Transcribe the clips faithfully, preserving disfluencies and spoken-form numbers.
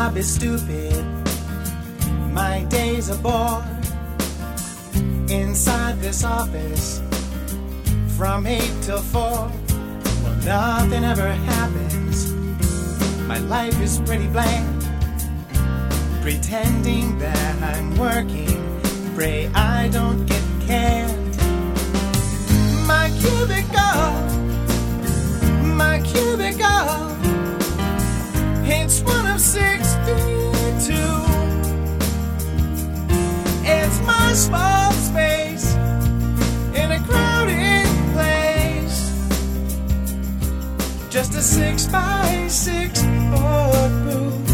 job is stupid, my days are bored. Inside this office, from eight till four, well, nothing ever happens. My life is pretty bland, pretending that I'm working. Pray I don't get canned. My cubicle, my cubicle, it's one of sixty-two. It's my small space in a crowded place, just a six by six foot booth,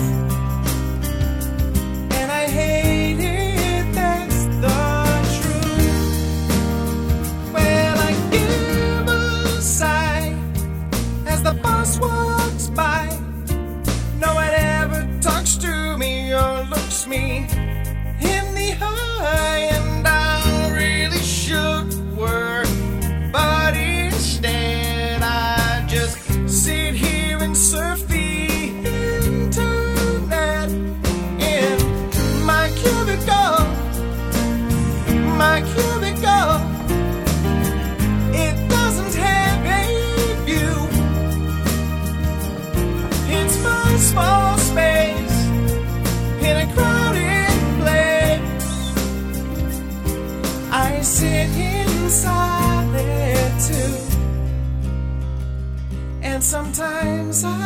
and I hate it, that's the truth. Well, I give a sigh as the boss walks by. No one ever talks to me or looks me in the eye, and I really should work, but instead I just sit here and surf the internet in my cubicle, my cubicle. It doesn't have a view, it's my small space in a crowded place. I sit inside there too, and sometimes I